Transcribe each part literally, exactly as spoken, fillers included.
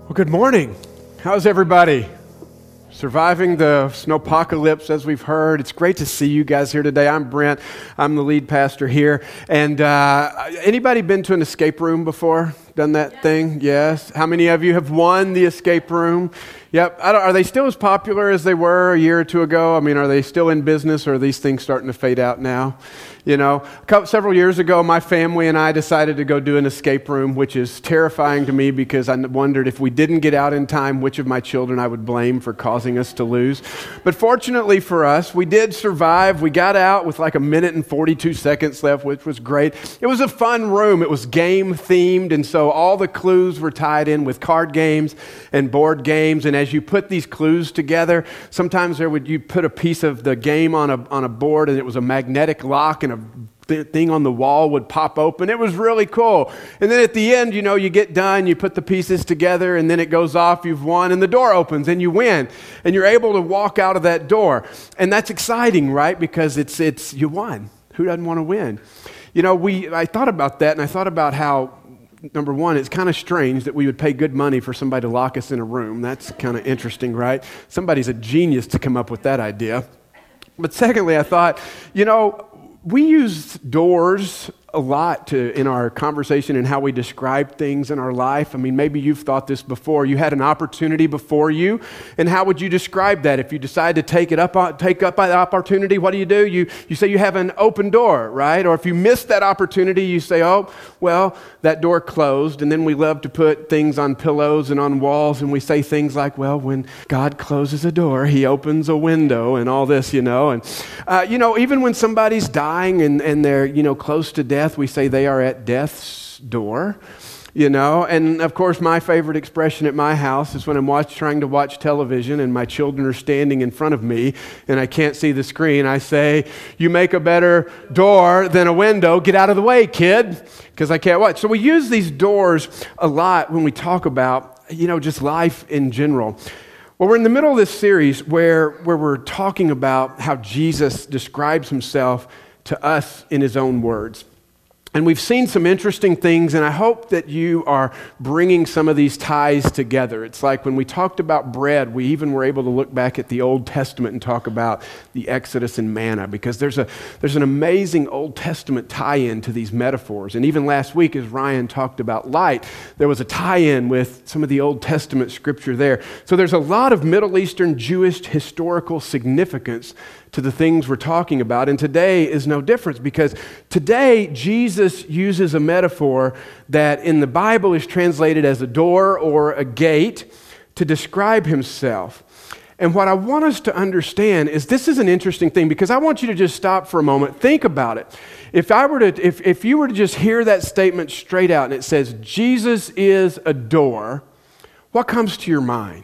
Well, good morning. How's everybody? Surviving the snowpocalypse, as we've heard. It's great to see you guys here today. I'm Brent. I'm the lead pastor here. And uh, anybody been to an escape room before? Done that yeah. thing? Yes. How many of you have won the escape room? Yep. I don't, are they still as popular as they were a year or two ago? I mean, are they still in business, or are these things starting to fade out now? You know, a couple, several years ago, my family and I decided to go do an escape room, which is terrifying to me because I wondered if we didn't get out in time, which of my children I would blame for causing us to lose. But fortunately for us, we did survive. We got out with like a minute and forty-two seconds left, which was great. It was a fun room. It was game themed, and so all the clues were tied in with card games and board games. And as you put these clues together, sometimes there would you put a piece of the game on a on a board, and it was a magnetic lock, and a th- thing on the wall would pop open. It was really cool. And then at the end, you know, you get done, you put the pieces together, and then it goes off, you've won, and the door opens, and you win. And you're able to walk out of that door. And that's exciting, right? Because it's it's you won. Who doesn't want to win? You know, we I thought about that, and I thought about how, number one, it's kind of strange that we would pay good money for somebody to lock us in a room. That's kind of interesting, right? Somebody's a genius to come up with that idea. But secondly, I thought, you know, we use doors a lot to in our conversation and how we describe things in our life. I mean, maybe you've thought this before. You had an opportunity before you, and how would you describe that? If you decide to take it up, take up by the opportunity, what do you do? You you say you have an open door, right? Or if you miss that opportunity, you say, oh, well, that door closed. And then we love to put things on pillows and on walls, and we say things like, well, when God closes a door, He opens a window, and all this, you know. And uh, you know, even when somebody's dying and and they're you know close to death, we say they are at death's door, you know. And of course, my favorite expression at my house is when I'm watch, trying to watch television and my children are standing in front of me and I can't see the screen. I say, you make a better door than a window. Get out of the way, kid, because I can't watch. So we use these doors a lot when we talk about, you know, just life in general. Well, we're in the middle of this series where, where we're talking about how Jesus describes Himself to us in His own words. And we've seen some interesting things, and I hope that you are bringing some of these ties together. It's like when we talked about bread, we even were able to look back at the Old Testament and talk about the Exodus and manna, because there's a there's an amazing Old Testament tie-in to these metaphors. And even last week, as Ryan talked about light, there was a tie-in with some of the Old Testament scripture there. So there's a lot of Middle Eastern Jewish historical significance to the things we're talking about. And today is no difference, because today Jesus uses a metaphor that in the Bible is translated as a door or a gate to describe Himself. And what I want us to understand is this is an interesting thing, because I want you to just stop for a moment, think about it. If I were to, if, if you were to just hear that statement straight out and it says, Jesus is a door, what comes to your mind?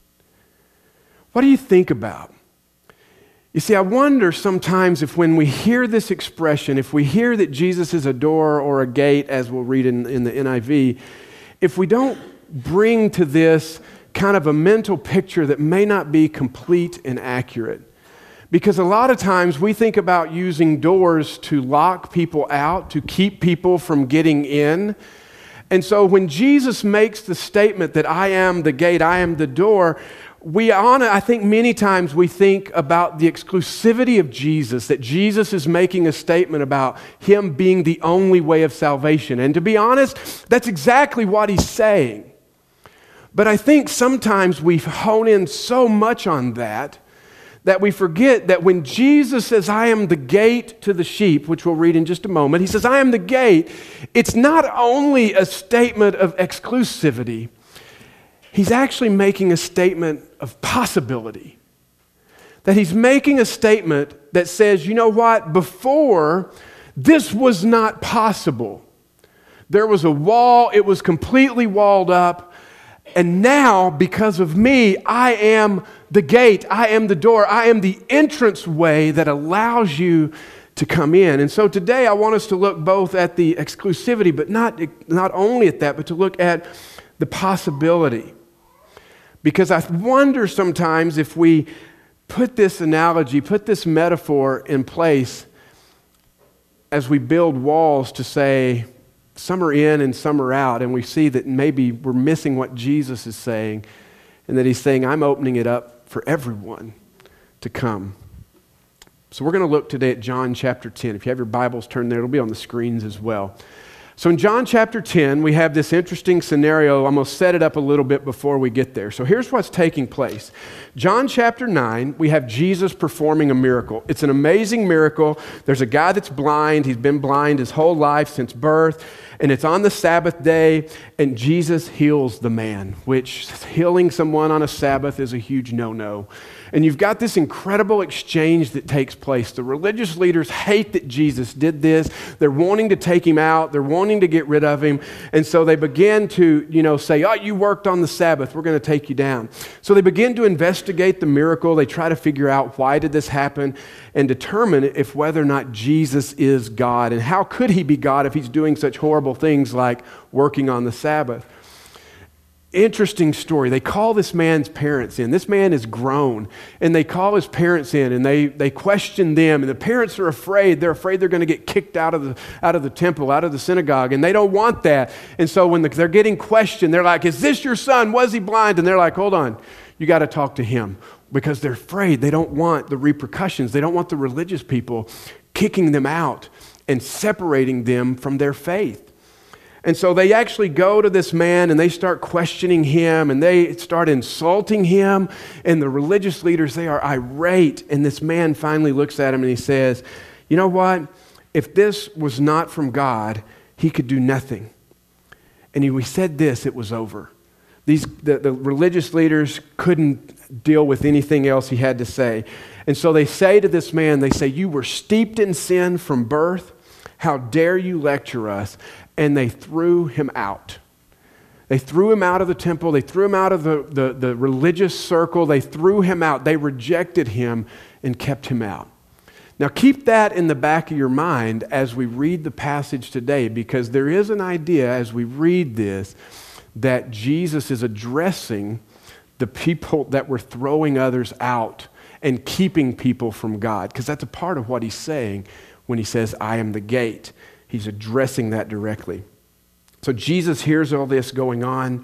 What do you think about? You see, I wonder sometimes if when we hear this expression, if we hear that Jesus is a door or a gate, as we'll read in, in the N I V, if we don't bring to this kind of a mental picture that may not be complete and accurate. Because a lot of times we think about using doors to lock people out, to keep people from getting in. And so when Jesus makes the statement that I am the gate, I am the door, we on I think many times we think about the exclusivity of Jesus, that Jesus is making a statement about Him being the only way of salvation. And to be honest, that's exactly what He's saying. But I think sometimes we hone in so much on that that we forget that when Jesus says, I am the gate to the sheep, which we'll read in just a moment, He says, I am the gate, it's not only a statement of exclusivity, He's actually making a statement of possibility. That He's making a statement that says, you know what, before, this was not possible. There was a wall, it was completely walled up, and now, because of me, I am the gate, I am the door, I am the entrance way that allows you to come in. And so today I want us to look both at the exclusivity, but not, not only at that, but to look at the possibility. Because I wonder sometimes if we put this analogy, put this metaphor in place as we build walls to say, some are in and some are out, and we see that maybe we're missing what Jesus is saying, and that he's saying, I'm opening it up for everyone to come. So we're going to look today at John chapter ten. If you have your Bibles turned there, it'll be on the screens as well. So in John chapter ten, we have this interesting scenario. I'm going to set it up a little bit before we get there. So here's what's taking place. John chapter nine, we have Jesus performing a miracle. It's an amazing miracle. There's a guy that's blind. He's been blind his whole life since birth. And it's on the Sabbath day, and Jesus heals the man, which healing someone on a Sabbath is a huge no-no. And you've got this incredible exchange that takes place. The religious leaders hate that Jesus did this. They're wanting to take him out. They're wanting to get rid of him. And so they begin to, you know, say, oh, you worked on the Sabbath. We're going to take you down. So they begin to investigate the miracle. They try to figure out why did this happen and determine if whether or not Jesus is God. And how could he be God if he's doing such horrible things like working on the Sabbath? Interesting story. They call this man's parents in. This man is grown, and they call his parents in, and they they question them, and the parents are afraid. They're afraid they're going to get kicked out of the out of the temple, out of the synagogue, and they don't want that. And so when the, they're getting questioned, they're like, "Is this your son? Was he blind?" And they're like, "Hold on, you got to talk to him," because they're afraid. They don't want the repercussions. They don't want the religious people kicking them out and separating them from their faith. And so they actually go to this man and they start questioning him and they start insulting him. And the religious leaders, they are irate. And this man finally looks at him and he says, you know what? If this was not from God, he could do nothing. And he, we said this, it was over. These the, the religious leaders couldn't deal with anything else he had to say. And so they say to this man, they say, you were steeped in sin from birth. How dare you lecture us? And they threw him out. They threw him out of the temple. They threw him out of the, the, the religious circle. They threw him out. They rejected him and kept him out. Now keep that in the back of your mind as we read the passage today, because there is an idea as we read this that Jesus is addressing the people that were throwing others out and keeping people from God, because that's a part of what he's saying when he says, I am the gate. He's addressing that directly. So Jesus hears all this going on,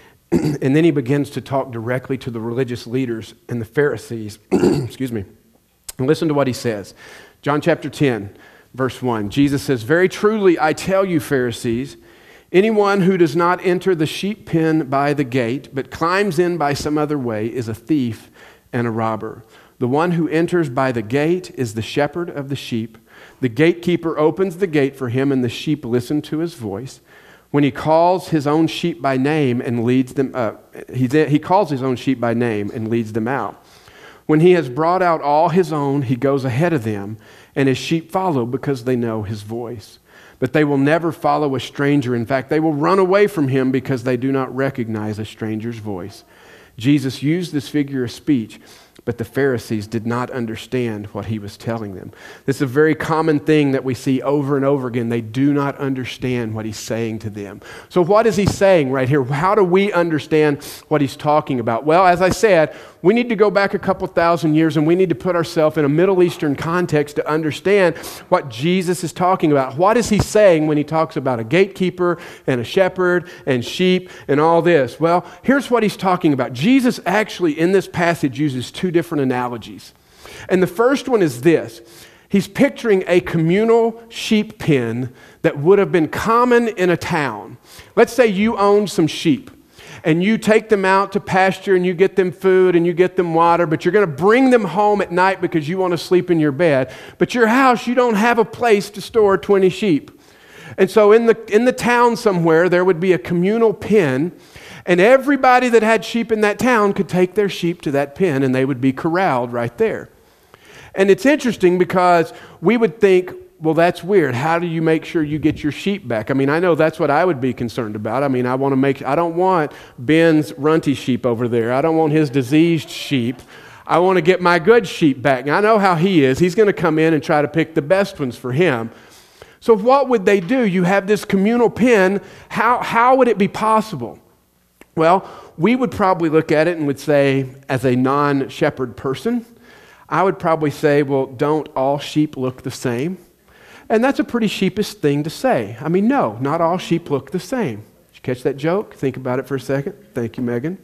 and then he begins to talk directly to the religious leaders and the Pharisees. Excuse me. And listen to what he says. John chapter ten, verse one. Jesus says, very truly, I tell you, Pharisees, anyone who does not enter the sheep pen by the gate, but climbs in by some other way, is a thief and a robber. The one who enters by the gate is the shepherd of the sheep. The gatekeeper opens the gate for him, and the sheep listen to his voice. When he calls his own sheep by name and leads them up, he, he calls his own sheep by name and leads them out. When he has brought out all his own, he goes ahead of them, and his sheep follow because they know his voice. But they will never follow a stranger. In fact, they will run away from him because they do not recognize a stranger's voice. Jesus used this figure of speech, but the Pharisees did not understand what he was telling them. This is a very common thing that we see over and over again. They do not understand what he's saying to them. So what is he saying right here? How do we understand what he's talking about? Well, as I said, we need to go back a couple thousand years and we need to put ourselves in a Middle Eastern context to understand what Jesus is talking about. What is he saying when he talks about a gatekeeper and a shepherd and sheep and all this? Well, here's what he's talking about. Jesus actually in this passage uses two different analogies. And the first one is this. He's picturing a communal sheep pen that would have been common in a town. Let's say you owned some sheep and you take them out to pasture and you get them food and you get them water, but you're going to bring them home at night because you want to sleep in your bed. But your house, you don't have a place to store twenty sheep. And so in the in the town somewhere, there would be a communal pen, and everybody that had sheep in that town could take their sheep to that pen and they would be corralled right there. And it's interesting because we would think, well, that's weird. How do you make sure you get your sheep back? I mean, I know that's what I would be concerned about. I mean, I want to make, I don't want Ben's runty sheep over there. I don't want his diseased sheep. I want to get my good sheep back. And I know how he is. He's going to come in and try to pick the best ones for him. So what would they do? You have this communal pen. How, how would it be possible? Well, we would probably look at it and would say, as a non-shepherd person, I would probably say, well, don't all sheep look the same? And that's a pretty sheepish thing to say. I mean, no, not all sheep look the same. Did you catch that joke? Think about it for a second. Thank you, Megan.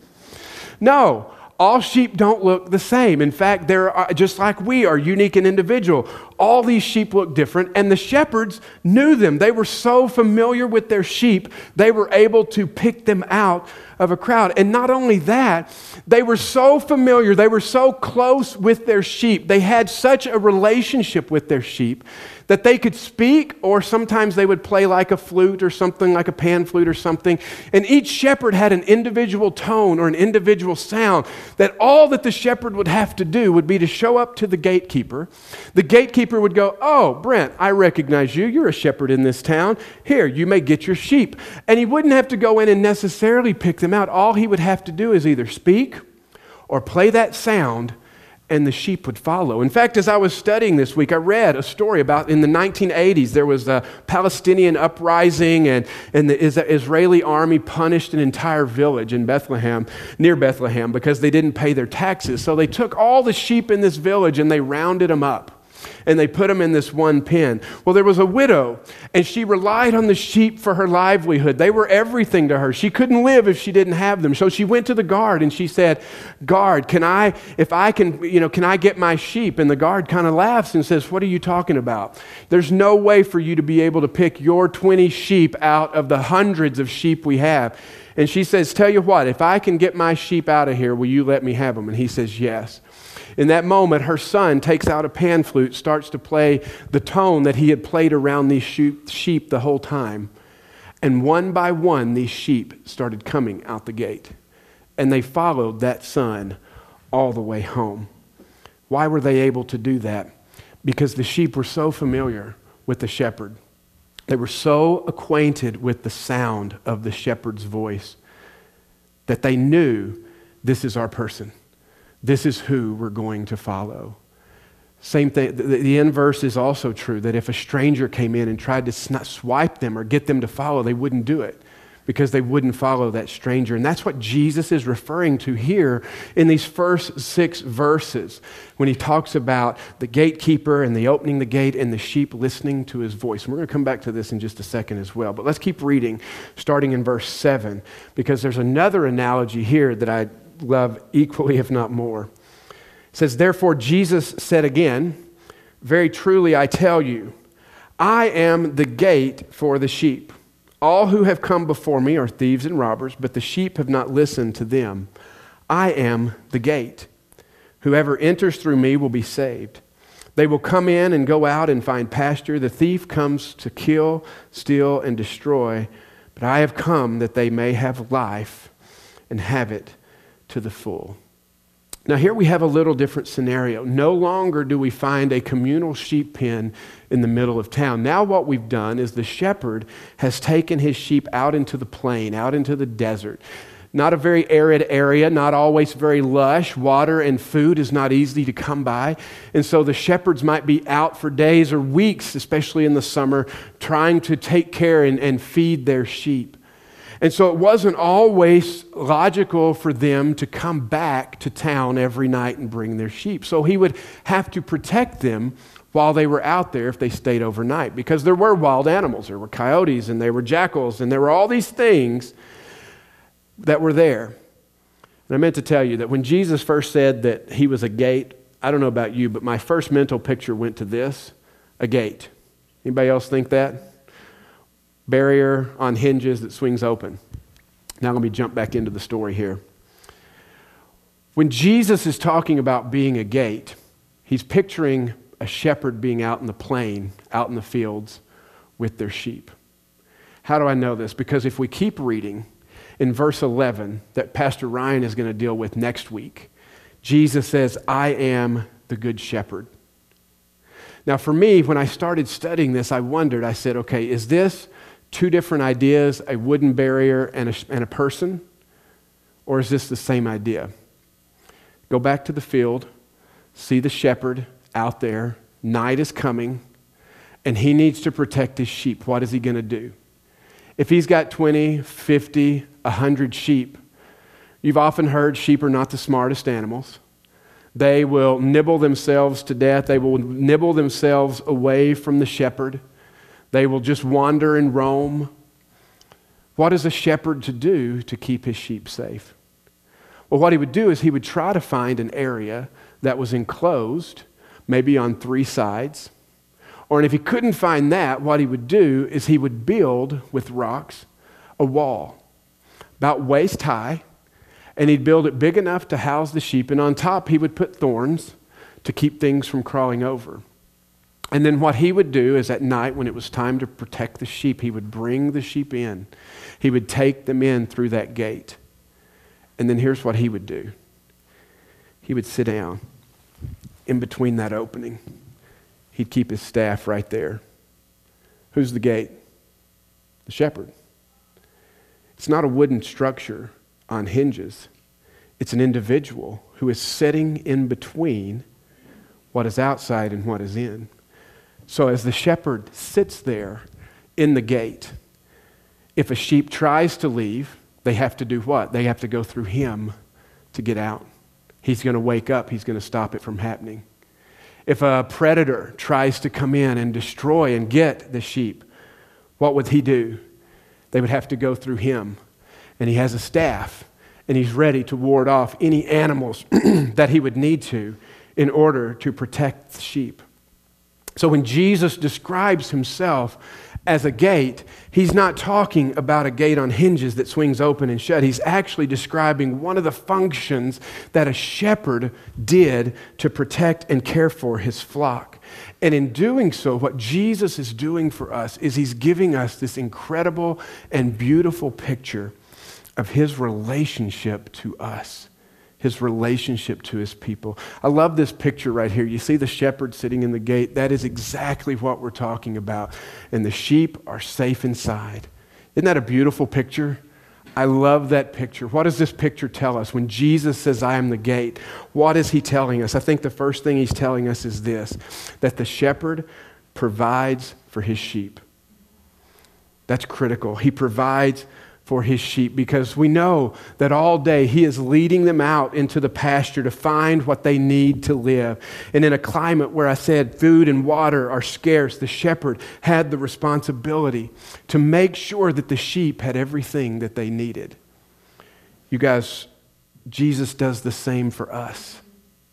No, all sheep don't look the same. In fact, they're just like we are, unique and individual. All these sheep look different, and the shepherds knew them. They were so familiar with their sheep, they were able to pick them out of a crowd. And not only that, they were so familiar, they were so close with their sheep. They had such a relationship with their sheep that they could speak, or sometimes they would play like a flute or something, like a pan flute or something. And each shepherd had an individual tone or an individual sound that all that the shepherd would have to do would be to show up to the gatekeeper. The gatekeeper would go, "Oh, Brent, I recognize you. You're a shepherd in this town. Here, you may get your sheep." And he wouldn't have to go in and necessarily pick them out. All he would have to do is either speak or play that sound, and the sheep would follow. In fact, as I was studying this week, I read a story about in the nineteen eighties, there was a Palestinian uprising, and, and the Israeli army punished an entire village in Bethlehem, near Bethlehem, because they didn't pay their taxes. So they took all the sheep in this village and they rounded them up. And they put them in this one pen. Well, there was a widow, and she relied on the sheep for her livelihood. They were everything to her. She couldn't live if she didn't have them. So she went to the guard, and she said, "Guard, can I, if I can, you know, can I get my sheep?" And the guard kind of laughs and says, "What are you talking about? There's no way for you to be able to pick your twenty sheep out of the hundreds of sheep we have." And she says, "Tell you what, if I can get my sheep out of here, will you let me have them?" And he says, "Yes." In that moment, her son takes out a pan flute, starts to play the tone that he had played around these sheep the whole time. And one by one, these sheep started coming out the gate. And they followed that son all the way home. Why were they able to do that? Because the sheep were so familiar with the shepherd. They were so acquainted with the sound of the shepherd's voice that they knew, this is our person. This is who we're going to follow. Same thing, the, the inverse is also true, that if a stranger came in and tried to swipe them or get them to follow, they wouldn't do it because they wouldn't follow that stranger. And that's what Jesus is referring to here in these first six verses when he talks about the gatekeeper and the opening the gate and the sheep listening to his voice. And we're going to come back to this in just a second as well. But let's keep reading, starting in verse seven, because there's another analogy here that I love equally, if not more. It says, "Therefore Jesus said again, 'Very truly I tell you, I am the gate for the sheep. All who have come before me are thieves and robbers, but the sheep have not listened to them. I am the gate. Whoever enters through me will be saved. They will come in and go out and find pasture. The thief comes to kill, steal, and destroy, but I have come that they may have life and have it to the full.'" Now here we have a little different scenario. No longer do we find a communal sheep pen in the middle of town. Now what we've done is the shepherd has taken his sheep out into the plain, out into the desert. Not a very arid area, not always very lush. Water and food is not easy to come by. And so the shepherds might be out for days or weeks, especially in the summer, trying to take care and, and feed their sheep. And so it wasn't always logical for them to come back to town every night and bring their sheep. So he would have to protect them while they were out there if they stayed overnight, because there were wild animals. There were coyotes and there were jackals and there were all these things that were there. And I meant to tell you that when Jesus first said that he was a gate, I don't know about you, but my first mental picture went to this, a gate. Anybody else think that? Barrier on hinges that swings open. Now let me jump back into the story here. When Jesus is talking about being a gate, he's picturing a shepherd being out in the plain, out in the fields with their sheep. How do I know this? Because if we keep reading in verse eleven that Pastor Ryan is going to deal with next week, Jesus says, "I am the good shepherd." Now for me, when I started studying this, I wondered, I said, okay, is this two different ideas, a wooden barrier and a, and a person? Or is this the same idea? Go back to the field, see the shepherd out there, night is coming, and he needs to protect his sheep. What is he going to do? If he's got twenty, fifty, one hundred sheep, you've often heard sheep are not the smartest animals. They will nibble themselves to death. They will nibble themselves away from the shepherd. They will just wander and roam. What is a shepherd to do to keep his sheep safe? Well, what he would do is he would try to find an area that was enclosed, maybe on three sides. Or if he couldn't find that, what he would do is he would build with rocks a wall about waist high, and he'd build it big enough to house the sheep, and on top he would put thorns to keep things from crawling over. And then what he would do is at night, when it was time to protect the sheep, he would bring the sheep in. He would take them in through that gate. And then here's what he would do. He would sit down in between that opening. He'd keep his staff right there. Who's the gate? The shepherd. It's not a wooden structure on hinges. It's an individual who is sitting in between what is outside and what is in. So as the shepherd sits there in the gate, if a sheep tries to leave, they have to do what? They have to go through him to get out. He's going to wake up. He's going to stop it from happening. If a predator tries to come in and destroy and get the sheep, what would he do? They would have to go through him. And he has a staff, and he's ready to ward off any animals that he would need to in order to protect the sheep. So when Jesus describes himself as a gate, he's not talking about a gate on hinges that swings open and shut. He's actually describing one of the functions that a shepherd did to protect and care for his flock. And in doing so, what Jesus is doing for us is he's giving us this incredible and beautiful picture of his relationship to us. His relationship to his people. I love this picture right here. You see the shepherd sitting in the gate. That is exactly what we're talking about. And the sheep are safe inside. Isn't that a beautiful picture? I love that picture. What does this picture tell us? When Jesus says, I am the gate, what is he telling us? I think the first thing he's telling us is this, that the shepherd provides for his sheep. That's critical. He provides for his sheep, because we know that all day he is leading them out into the pasture to find what they need to live. And in a climate where I said food and water are scarce, the shepherd had the responsibility to make sure that the sheep had everything that they needed. You guys, Jesus does the same for us.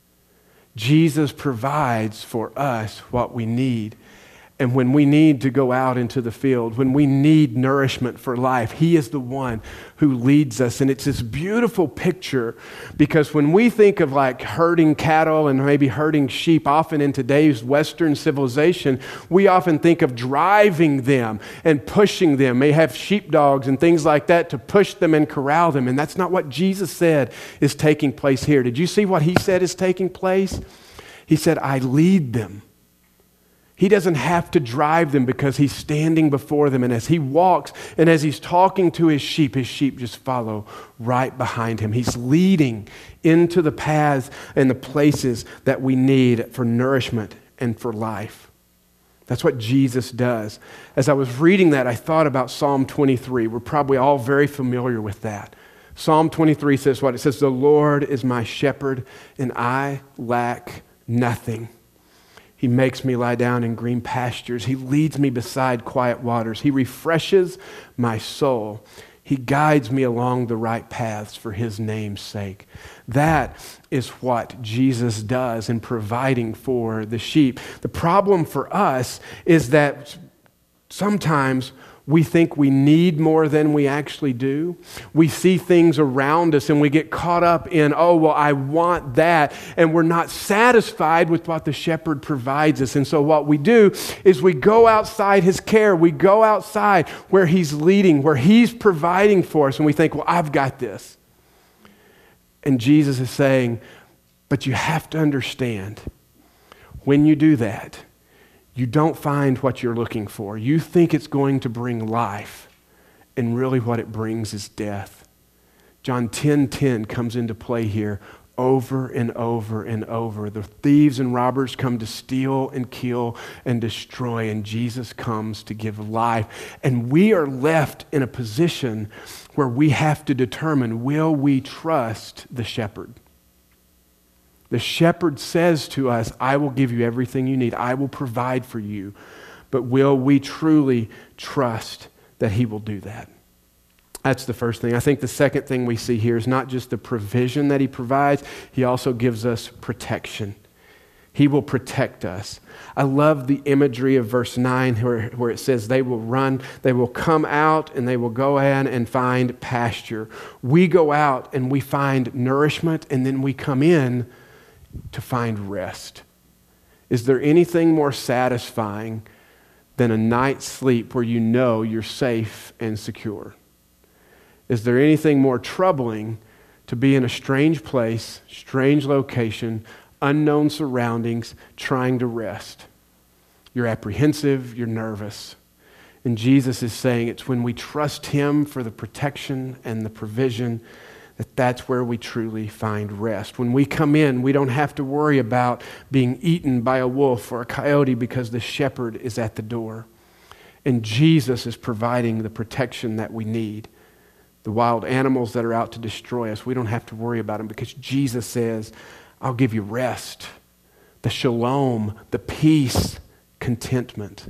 Jesus provides for us what we need. And when we need to go out into the field, when we need nourishment for life, he is the one who leads us. And it's this beautiful picture, because when we think of like herding cattle and maybe herding sheep, often in today's Western civilization, we often think of driving them and pushing them. May have sheepdogs and things like that to push them and corral them. And that's not what Jesus said is taking place here. Did you see what he said is taking place? He said, I lead them. He doesn't have to drive them because he's standing before them. And as he walks and as he's talking to his sheep, his sheep just follow right behind him. He's leading into the paths and the places that we need for nourishment and for life. That's what Jesus does. As I was reading that, I thought about Psalm twenty-three. We're probably all very familiar with that. Psalm twenty-three says what? It says, the Lord is my shepherd and I lack nothing. He makes me lie down in green pastures. He leads me beside quiet waters. He refreshes my soul. He guides me along the right paths for his name's sake. That is what Jesus does in providing for the sheep. The problem for us is that sometimes we think we need more than we actually do. We see things around us and we get caught up in, oh, well, I want that. And we're not satisfied with what the shepherd provides us. And so what we do is we go outside his care. We go outside where he's leading, where he's providing for us. And we think, well, I've got this. And Jesus is saying, but you have to understand, when you do that, you don't find what you're looking for. You think it's going to bring life, and really what it brings is death. John ten ten comes into play here over and over and over. The thieves and robbers come to steal and kill and destroy, and Jesus comes to give life. And we are left in a position where we have to determine, will we trust the shepherd? The shepherd says to us, I will give you everything you need. I will provide for you. but will we truly trust that he will do that? That's the first thing. I think the second thing we see here is not just the provision that he provides, he also gives us protection. He will protect us. I love the imagery of verse nine where, where it says they will run, they will come out and they will go in and find pasture. We go out and we find nourishment and then we come in to find rest. Is there anything more satisfying than a night's sleep where you know you're safe and secure? Is there anything more troubling to be in a strange place, strange location, unknown surroundings, trying to rest? You're apprehensive, you're nervous. And Jesus is saying it's when we trust him for the protection and the provision that that's where we truly find rest. When we come in, we don't have to worry about being eaten by a wolf or a coyote because the shepherd is at the door. And Jesus is providing the protection that we need. The wild animals that are out to destroy us, we don't have to worry about them because Jesus says, I'll give you rest, the shalom, the peace, contentment.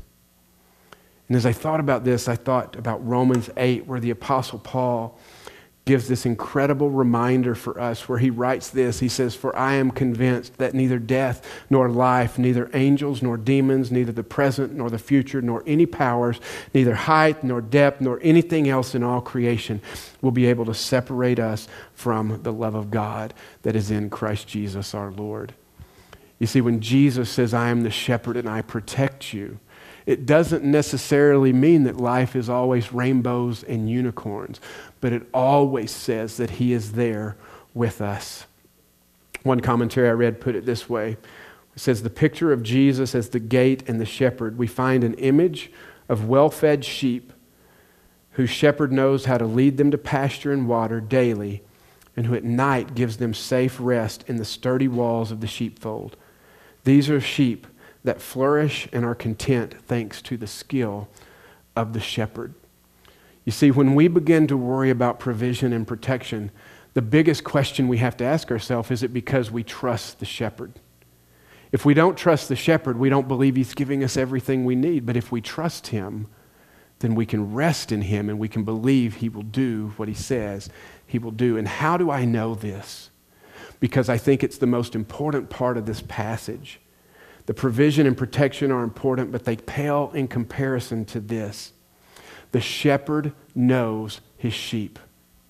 And as I thought about this, I thought about Romans eight, where the Apostle Paul gives this incredible reminder for us, where he writes this. He says, for I am convinced that neither death nor life, neither angels nor demons, neither the present nor the future, nor any powers, neither height nor depth, nor anything else in all creation will be able to separate us from the love of God that is in Christ Jesus our Lord. You see, when Jesus says, I am the shepherd and I protect you, it doesn't necessarily mean that life is always rainbows and unicorns, but it always says that he is there with us. One commentary I read put it this way. It says, the picture of Jesus as the gate and the shepherd, we find an image of well-fed sheep whose shepherd knows how to lead them to pasture and water daily, and who at night gives them safe rest in the sturdy walls of the sheepfold. These are sheep that flourish and are content thanks to the skill of the shepherd. You see, when we begin to worry about provision and protection, the biggest question we have to ask ourselves, is it because we trust the shepherd? If we don't trust the shepherd, we don't believe he's giving us everything we need. But if we trust him, then we can rest in him and we can believe he will do what he says he will do. And how do I know this? Because I think it's the most important part of this passage. The provision and protection are important, but they pale in comparison to this. The shepherd knows his sheep.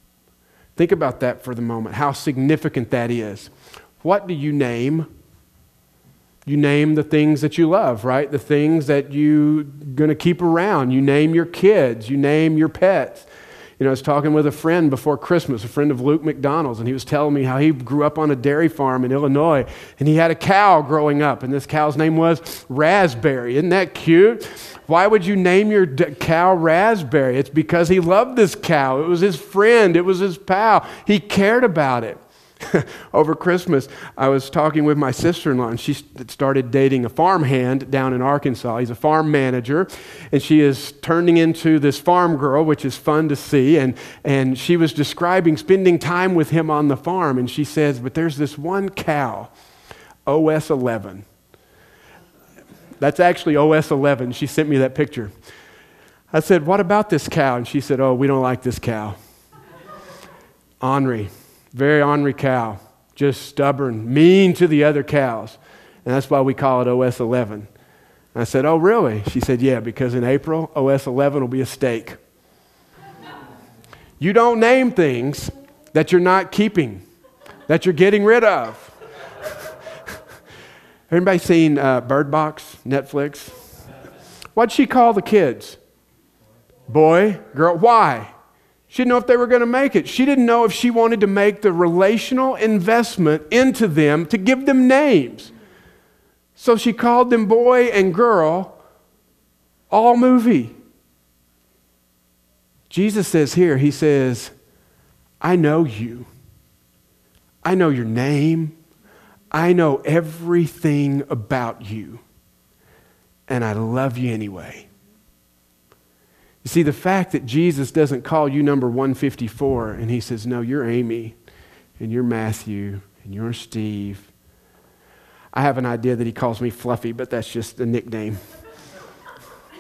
Think about that for the moment, how significant that is. What do you name? You name the things that you love, right? The things that you're going to keep around. You name your kids. You name your pets. You know, I was talking with a friend before Christmas, a friend of Luke McDonald's, and he was telling me how he grew up on a dairy farm in Illinois, and he had a cow growing up, and this cow's name was Raspberry. Isn't that cute? Why would you name your d- cow Raspberry? It's because he loved this cow. It was his friend. It was his pal. He cared about it. Over Christmas, I was talking with my sister-in-law, and she started dating a farmhand down in Arkansas. He's a farm manager, and she is turning into this farm girl, which is fun to see. And, and she was describing spending time with him on the farm, and she says, but there's this one cow, O S eleven. That's actually O S eleven. She sent me that picture. I said, what about this cow? And she said, oh, we don't like this cow. Ornery. Very ornery cow, just stubborn, mean to the other cows. And that's why we call it O S eleven. And I said, oh, really? She said, yeah, because in April, O S eleven will be a steak. You don't name things that you're not keeping, that you're getting rid of. Everybody seen uh, Bird Box, Netflix? What'd she call the kids? Boy, girl, why? She didn't know if they were going to make it. She didn't know if she wanted to make the relational investment into them to give them names. So she called them boy and girl, all movie. Jesus says here, he says, I know you. I know your name. I know everything about you. And I love you anyway. You see, the fact that Jesus doesn't call you number one fifty-four and he says, no, you're Amy and you're Matthew and you're Steve. I have an idea that he calls me Fluffy, but that's just a nickname.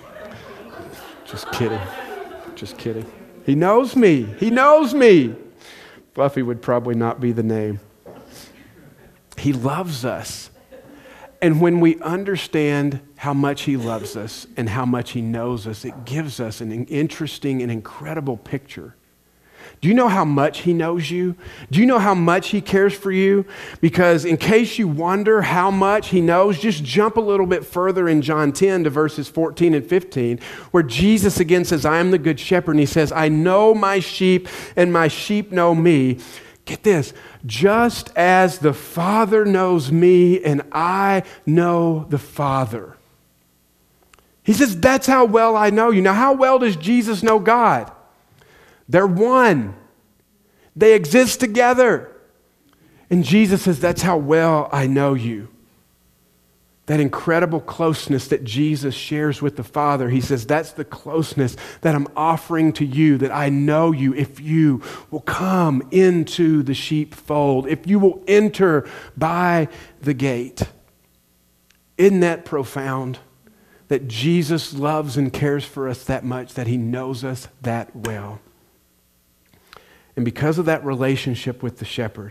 Just kidding. Just kidding. He knows me. He knows me. Fluffy would probably not be the name. He loves us. And when we understand how much he loves us and how much he knows us, it gives us an interesting and incredible picture. Do you know how much he knows you? Do you know how much he cares for you? Because in case you wonder how much he knows, just jump a little bit further in John ten to verses fourteen and fifteen, where Jesus again says, I am the good shepherd. And he says, I know my sheep and my sheep know me. Get this, just as the Father knows me and I know the Father. He says, that's how well I know you. Now, how well does Jesus know God? They're one. They exist together. And Jesus says, that's how well I know you. That incredible closeness that Jesus shares with the Father, he says, that's the closeness that I'm offering to you, that I know you if you will come into the sheepfold, if you will enter by the gate. Isn't that profound? That Jesus loves and cares for us that much, that he knows us that well. And because of that relationship with the shepherd,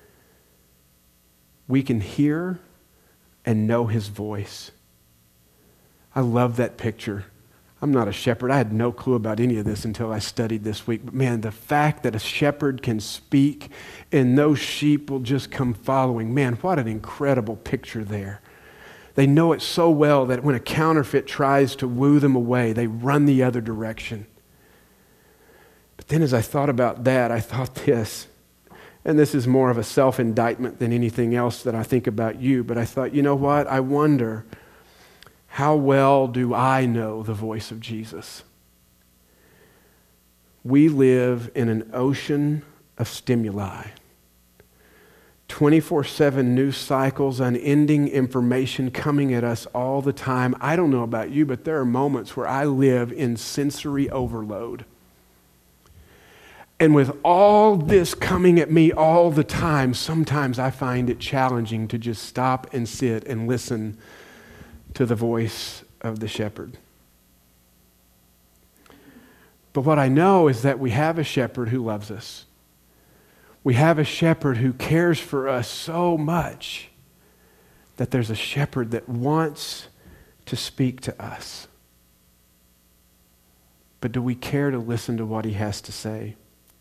we can hear and know his voice. I love that picture. I'm not a shepherd. I had no clue about any of this until I studied this week. But man, the fact that a shepherd can speak and those sheep will just come following, man, what an incredible picture there. They know it so well that when a counterfeit tries to woo them away, they run the other direction. But then as I thought about that, I thought this, and this is more of a self-indictment than anything else that I think about you, but I thought, you know what? I wonder, how well do I know the voice of Jesus? We live in an ocean of stimuli. twenty-four seven news cycles, unending information coming at us all the time. I don't know about you, but there are moments where I live in sensory overload. And with all this coming at me all the time, sometimes I find it challenging to just stop and sit and listen to the voice of the shepherd. But what I know is that we have a shepherd who loves us. We have a shepherd who cares for us so much that there's a shepherd that wants to speak to us. But do we care to listen to what he has to say?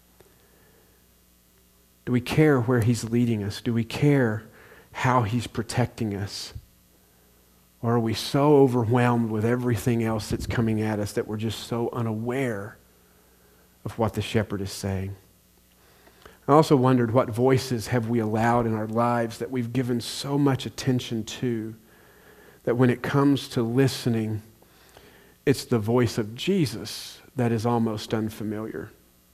Do we care where he's leading us? Do we care how he's protecting us? Or are we so overwhelmed with everything else that's coming at us that we're just so unaware of what the shepherd is saying? I also wondered, what voices have we allowed in our lives that we've given so much attention to, that when it comes to listening, it's the voice of Jesus that is almost unfamiliar.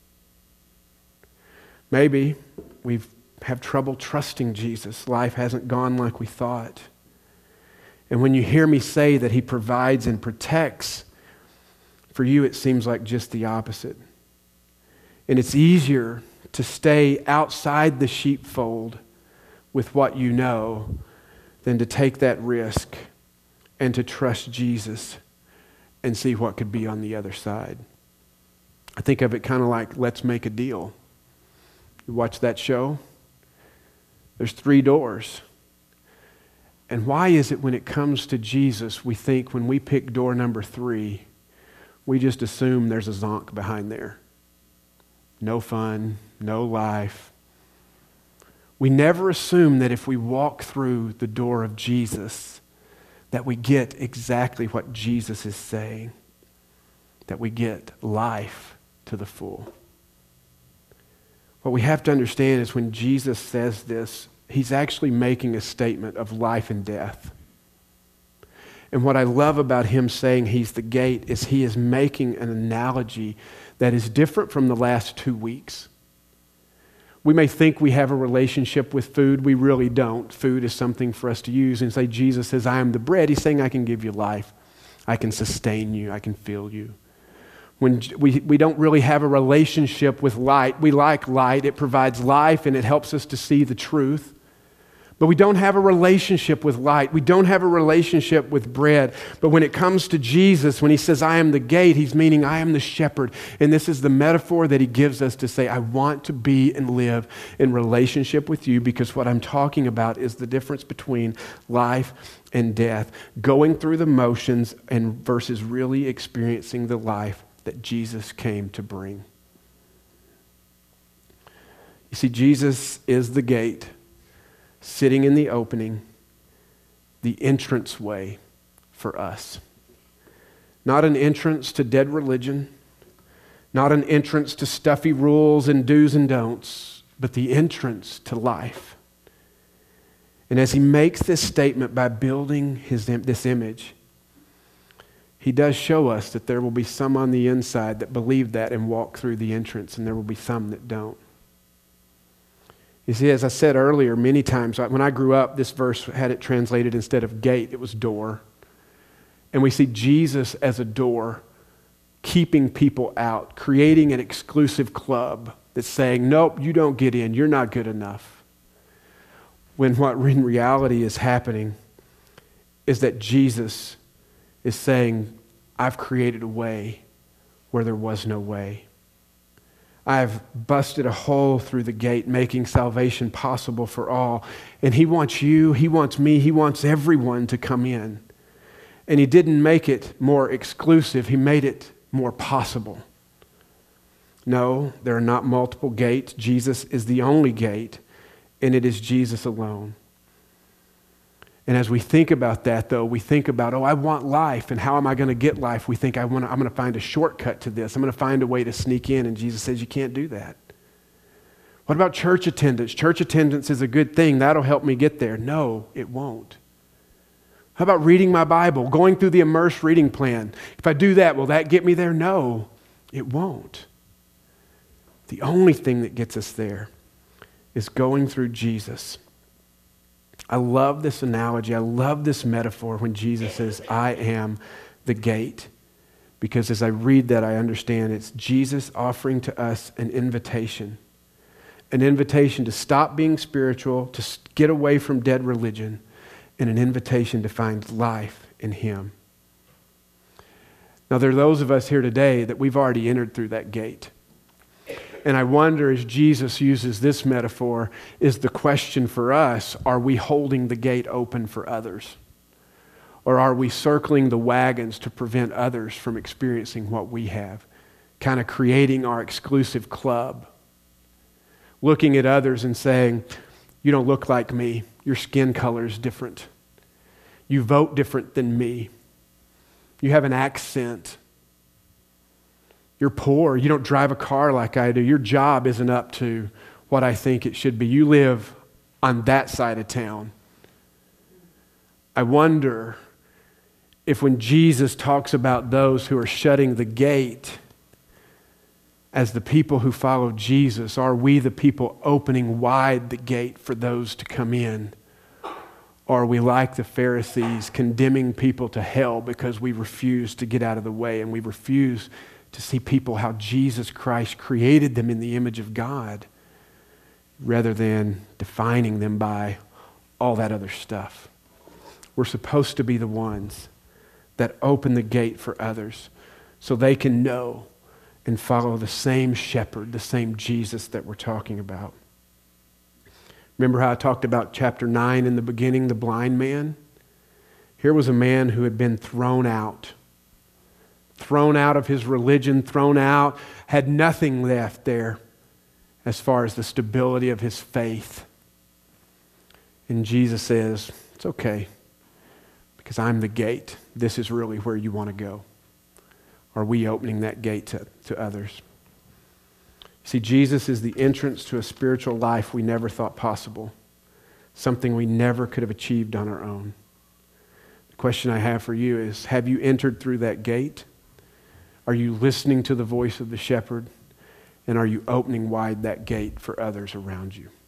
Maybe we have trouble trusting Jesus. Life hasn't gone like we thought. And when you hear me say that he provides and protects, for you it seems like just the opposite. And it's easier to stay outside the sheepfold with what you know than to take that risk and to trust Jesus and see what could be on the other side. I think of it kind of like Let's Make a Deal. You watch that show? There's three doors. And why is it when it comes to Jesus, we think when we pick door number three, we just assume there's a zonk behind there? No fun, no life. We never assume that if we walk through the door of Jesus, that we get exactly what Jesus is saying, that we get life to the full. What we have to understand is when Jesus says this, he's actually making a statement of life and death. And what I love about him saying he's the gate is he is making an analogy that is different from the last two weeks. We may think we have a relationship with food. We really don't. Food is something for us to use and say, Jesus says, I am the bread. He's saying, I can give you life. I can sustain you. I can fill you. When we, we don't really have a relationship with light, we like light. It provides life and it helps us to see the truth. But we don't have a relationship with light. We don't have a relationship with bread. But when it comes to Jesus, when he says, I am the gate, he's meaning I am the shepherd. And this is the metaphor that he gives us to say, I want to be and live in relationship with you, because what I'm talking about is the difference between life and death, going through the motions and versus really experiencing the life that Jesus came to bring. You see, Jesus is the gate, sitting in the opening, the entrance way for us. Not an entrance to dead religion, not an entrance to stuffy rules and do's and don'ts, but the entrance to life. And as he makes this statement by building his, this image, he does show us that there will be some on the inside that believe that and walk through the entrance, and there will be some that don't. You see, as I said earlier, many times, when I grew up, this verse had it translated instead of gate, it was door. And we see Jesus as a door, keeping people out, creating an exclusive club that's saying, nope, you don't get in, you're not good enough. When what in reality is happening is that Jesus is saying, I've created a way where there was no way. I've busted a hole through the gate, making salvation possible for all. And he wants you, he wants me, he wants everyone to come in. And he didn't make it more exclusive, he made it more possible. No, there are not multiple gates. Jesus is the only gate, and it is Jesus alone. And as we think about that, though, we think about, oh, I want life, and how am I going to get life? We think, I want to, I'm going to find a shortcut to this. I'm going to find a way to sneak in, and Jesus says, you can't do that. What about church attendance? Church attendance is a good thing. That'll help me get there. No, it won't. How about reading my Bible, going through the immersed reading plan? If I do that, will that get me there? No, it won't. The only thing that gets us there is going through Jesus. I love this analogy. I love this metaphor when Jesus says, I am the gate. Because as I read that, I understand it's Jesus offering to us an invitation. An invitation to stop being spiritual, to get away from dead religion, and an invitation to find life in him. Now, there are those of us here today that we've already entered through that gate. And I wonder, as Jesus uses this metaphor, is the question for us, are we holding the gate open for others? Or are we circling the wagons to prevent others from experiencing what we have? Kind of creating our exclusive club. Looking at others and saying, you don't look like me. Your skin color is different. You vote different than me. You have an accent. You're poor. You don't drive a car like I do. Your job isn't up to what I think it should be. You live on that side of town. I wonder if when Jesus talks about those who are shutting the gate as the people who follow Jesus, are we the people opening wide the gate for those to come in? Or are we like the Pharisees, condemning people to hell because we refuse to get out of the way, and we refuse to see people how Jesus Christ created them in the image of God, rather than defining them by all that other stuff? We're supposed to be the ones that open the gate for others so they can know and follow the same shepherd, the same Jesus that we're talking about. Remember how I talked about chapter nine in the beginning, the blind man? Here was a man who had been thrown out. Thrown out of his religion, thrown out, had nothing left there as far as the stability of his faith. And Jesus says, it's okay, because I'm the gate. This is really where you want to go. Are we opening that gate to, to others? See, Jesus is the entrance to a spiritual life we never thought possible, something we never could have achieved on our own. The question I have for you is, have you entered through that gate? Are you listening to the voice of the shepherd? And are you opening wide that gate for others around you?